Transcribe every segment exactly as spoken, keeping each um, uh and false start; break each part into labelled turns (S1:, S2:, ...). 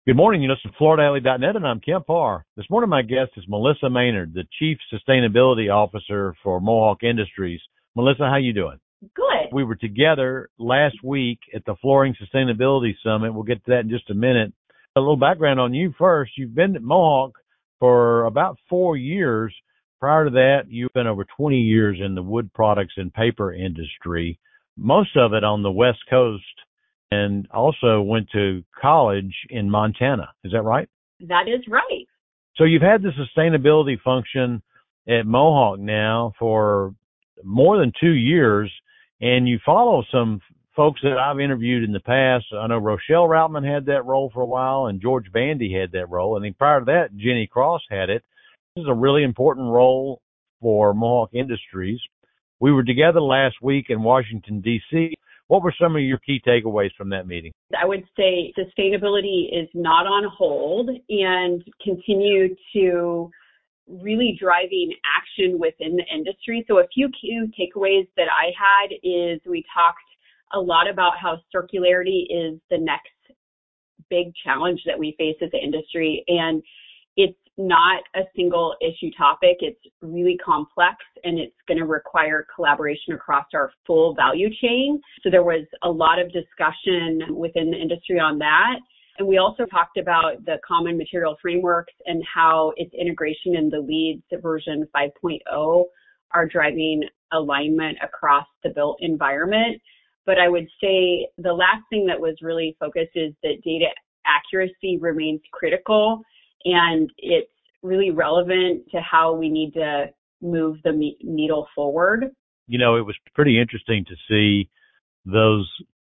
S1: Good morning. You listen to Florida Alley dot net, and I'm Kemp Parr. This morning, my guest is Melissa Maynard, the Chief Sustainability Officer for Mohawk Industries. Melissa, how you doing?
S2: Good.
S1: We were together last week at the Flooring Sustainability Summit. We'll get to that in just a minute. A little background on you first. You've been at Mohawk for about four years. Prior to that, you've been over twenty years in the wood products and paper industry, most of it on the West Coast, and also went to college in Montana. Is that right?
S2: That is right.
S1: So you've had the sustainability function at Mohawk now for more than two years, and you follow some folks that I've interviewed in the past. I know Rochelle Routman had that role for a while, and George Bandy had that role. And then prior to that, Jenny Cross had it. This is a really important role for Mohawk Industries. We were together last week in Washington, D C What were some of your key takeaways from that meeting?
S2: I would say sustainability is not on hold and continue to really driving action within the industry. So a few key takeaways that I had is we talked a lot about how circularity is the next big challenge that we face as an industry. And it's not a single issue topic. It's really complex, and it's going to require collaboration across our full value chain. So there was a lot of discussion within the industry on that. And we also talked about the common material frameworks and how its integration in the LEED version five point oh are driving alignment across the built environment. But I would say the last thing that was really focused is that data accuracy remains critical, and it's really relevant to how we need to move the me- needle forward.
S1: You know, it was pretty interesting to see those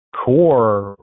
S1: core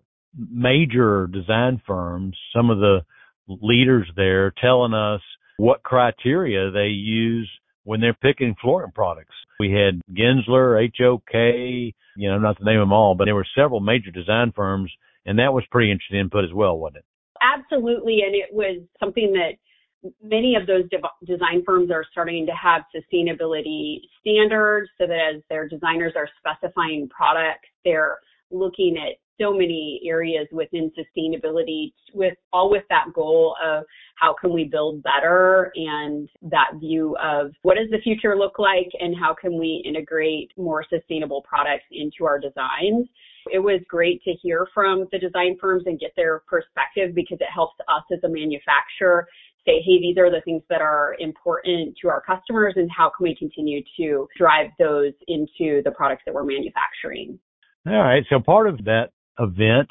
S1: major design firms, some of the leaders there telling us what criteria they use when they're picking flooring products. We had Gensler, H O K, you know, not to name them all, but there were several major design firms, and that was pretty interesting input as well, wasn't it?
S2: Absolutely, and it was something that many of those de- design firms are starting to have sustainability standards so that as their designers are specifying products, they're looking at so many areas within sustainability with all with that goal of how can we build better and that view of what does the future look like and how can we integrate more sustainable products into our designs. It was great to hear from the design firms and get their perspective because it helps us as a manufacturer say, hey, these are the things that are important to our customers and how can we continue to drive those into the products that we're manufacturing.
S1: All right. So part of that event,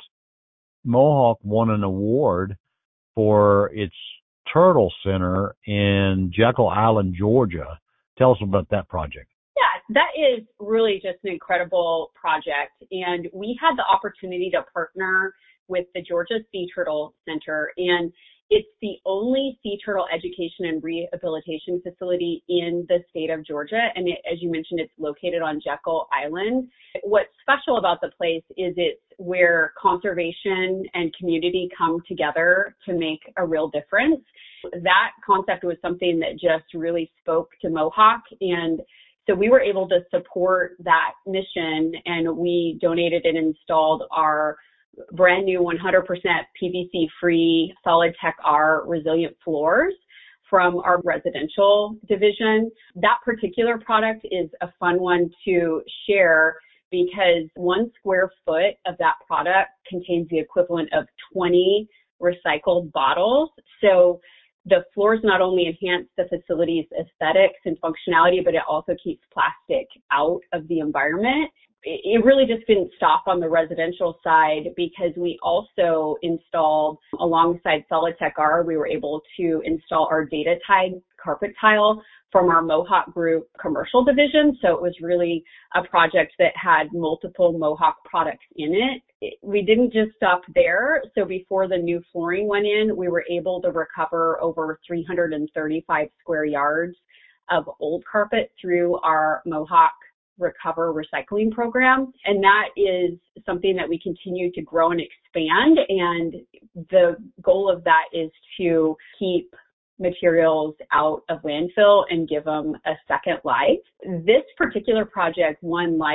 S1: Mohawk won an award for its Turtle Center in Jekyll Island, Georgia. Tell us about that project.
S2: Yeah, that is really just an incredible project. And we had the opportunity to partner with the Georgia Sea Turtle Center, and it's the only sea turtle education and rehabilitation facility in the state of Georgia. And it, as you mentioned, it's located on Jekyll Island. What's special about the place is it's where conservation and community come together to make a real difference. That concept was something that just really spoke to Mohawk. And so we were able to support that mission, and we donated and installed our brand new one hundred percent P V C free Solid-Tech R resilient floors from our residential division. That particular product is a fun one to share because one square foot of that product contains the equivalent of twenty recycled bottles. So the floors not only enhance the facility's aesthetics and functionality, but it also keeps plastic out of the environment. It really just didn't stop on the residential side because we also installed, alongside Solid-Tech R, we were able to install our Data Tide carpet tile from our Mohawk Group commercial division. So it was really a project that had multiple Mohawk products in it. We didn't just stop there. So before the new flooring went in, we were able to recover over three hundred thirty-five square yards of old carpet through our Mohawk Recover recycling program. And that is something that we continue to grow and expand. And the goal of that is to keep materials out of landfill and give them a second life. This particular project, one like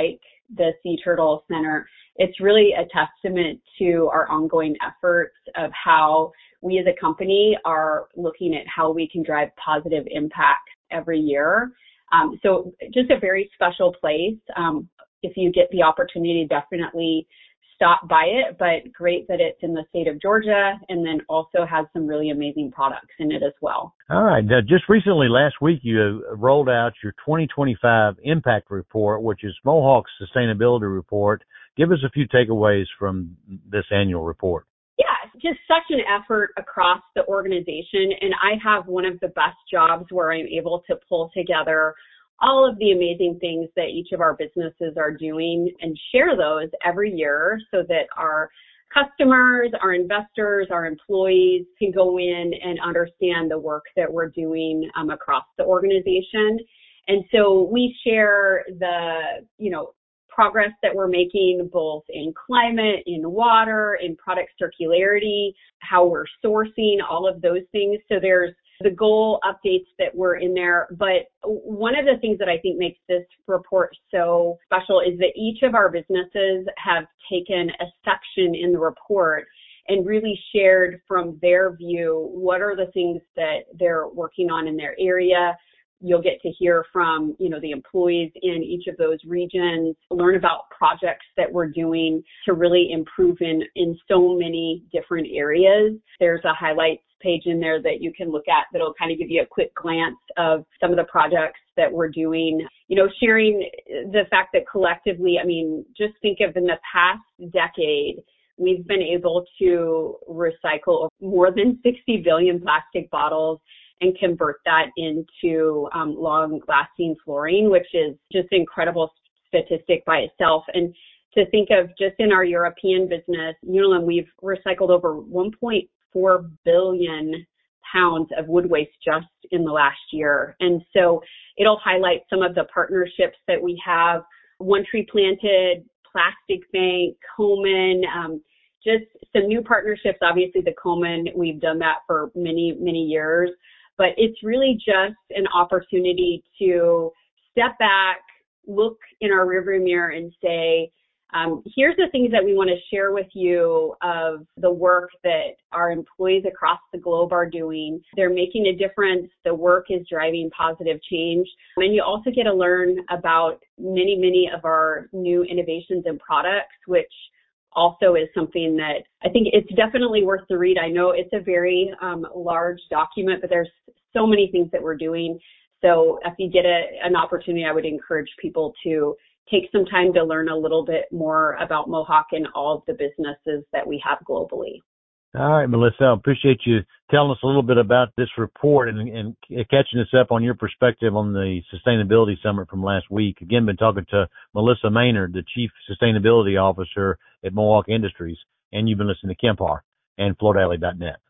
S2: the Sea Turtle Center, it's really a testament to our ongoing efforts of how we as a company are looking at how we can drive positive impact every year. Um, so just a very special place. Um, if you get the opportunity, definitely stop by it, but great that it's in the state of Georgia and then also has some really amazing products in it as well.
S1: All right. Now, just recently, last week, you rolled out your twenty twenty-five Impact Report, which is Mohawk's sustainability report. Give us a few takeaways from this annual report.
S2: Yeah, just such an effort across the organization. And I have one of the best jobs where I'm able to pull together all of the amazing things that each of our businesses are doing and share those every year so that our customers, our investors, our employees can go in and understand the work that we're doing um, across the organization. And so we share the, you know, progress that we're making both in climate, in water, in product circularity, how we're sourcing, all of those things. So there's the goal updates that were in there. But one of the things that I think makes this report so special is that each of our businesses have taken a section in the report and really shared from their view what are the things that they're working on in their area. You'll get to hear from, you know, the employees in each of those regions, learn about projects that we're doing to really improve in, in so many different areas. There's a highlights page in there that you can look at that'll kind of give you a quick glance of some of the projects that we're doing. You know, sharing the fact that collectively, I mean, just think of in the past decade, we've been able to recycle more than sixty billion plastic bottles and convert that into um, long-lasting flooring, which is just an incredible statistic by itself. And to think of just in our European business, Unilem, we've recycled over one point four billion pounds of wood waste just in the last year. And so it'll highlight some of the partnerships that we have, One Tree Planted, Plastic Bank, Komen, um, just some new partnerships. Obviously, the Komen, we've done that for many, many years. But it's really just an opportunity to step back, look in our rearview mirror and say, um, here's the things that we want to share with you of the work that our employees across the globe are doing. They're making a difference. The work is driving positive change. And you also get to learn about many, many of our new innovations and products, which also is something that I think it's definitely worth the read. I know it's a very um, large document, but there's so many things that we're doing. So if you get a, an opportunity, I would encourage people to take some time to learn a little bit more about Mohawk and all of the businesses that we have globally.
S1: All right, Melissa, I appreciate you telling us a little bit about this report and, and catching us up on your perspective on the Sustainability Summit from last week. Again, been talking to Melissa Maynard, the Chief Sustainability Officer at Mohawk Industries, and you've been listening to Kemp Harr and Florida Alley dot net.